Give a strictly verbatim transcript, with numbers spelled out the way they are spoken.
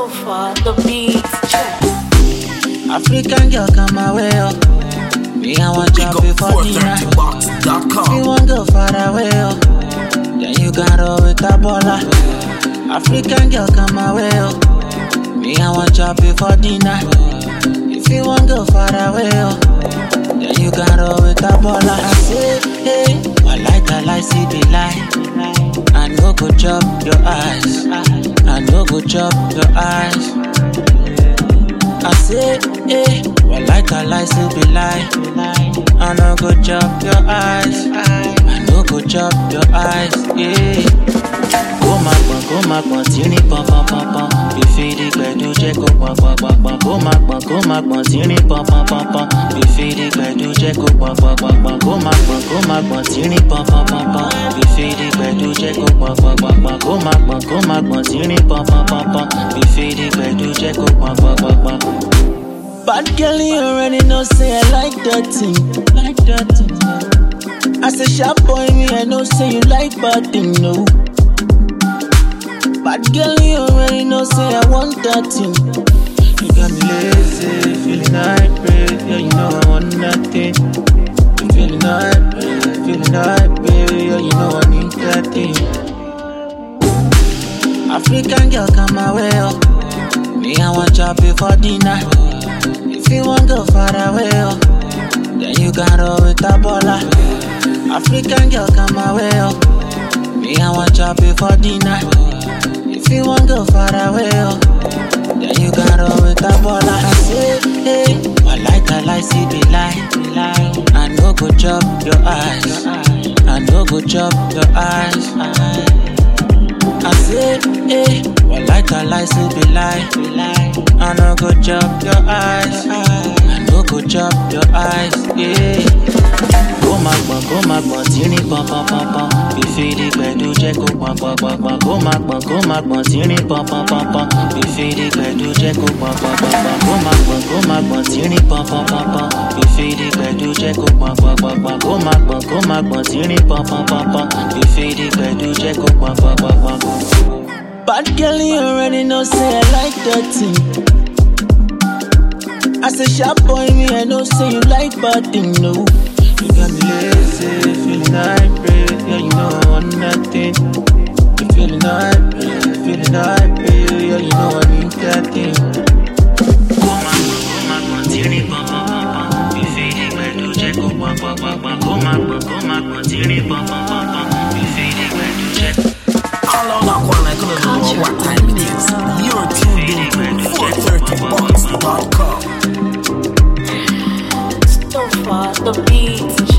So far, the beats check. African girl come my way up. Me I want Big chop up before four dinner. thirty box dot If you com. want go far away up, then you got roll with a baller. African girl come my way up. Me I want chop before dinner. If you want go far away up, then you got roll with a baller. I say hey, I like I like see the lie. I no go chop your eyes. I no go chop your eyes. I say, eh, well, like a lie, still be lie. I no go chop your eyes. I no go chop your eyes, yeah. Go my bun, go my bun, tini pum pum pum pum. If it is bad, do check up, pum pum pum pum. Go my bun, go my bun, tini pum pum pum pum. If it is bad, do check up, pum pum pum pum. Go my bun, go my bun, tini pum pum pum pum. If it is bad, do check up, pum pum pum pum. Go my bun, go my bun, tini pum pum pum pum. If it is bad, do check up, pum pum pum pum. Bad girl, you already know, say I like that thing, like that thing. I say sharp boy, me I know, say you like bad thing, no. Bad girl, you already know, say I want that thing. You got me lazy, feeling hype, yeah, you know I want that thing. You feeling hype, feeling hype, yeah, you know I need that thing. African girl, come my way up. Me I want chop before dinner. If you want go far away, oh, then you got roll with a baller. African girl come my way up. Me I want chop before dinner. If you want go far away, oh, then you got roll with a baller. I say, hey, I like I like see be lie. I no go chop your eyes. I no go chop your eyes. I say, eh, well, like I like to be lie. I no go chop your eyes. I no go chop your eyes, yeah. Go my bun, go my bun, tini pum pum pum pum. If it is bad, do check up, pum pum pum pum. Go my bun, go my bun, tini pum pum pum pum. If it is bad, do check up, pum pum pum pum. Go my bun, go my bun, tini pum pum pum pum. If it is bad, do check up, pum pum pum pum. Go my bun, go my bun, tini pum pum pum pum. If it is bad, do check up, pum pum pum pum. Bad girl, you already know, say I like that thing. I say sharp boy, me I know, say you like bad thing, no. You got me lazy, feeling hype, yeah, you know I want that thing. You feeling hype, feeling hype, yeah, you know I need that thing. Go my, go my, continue, pum pum pum pum. You feeling bad, do check up, pum pum pum pum. Go my, go my, continue, pum pum pum pum. You feeling bad, do check. All on that one, I couldn't know what time it is. You're tuned in to four thirty box dot com. So far, the beats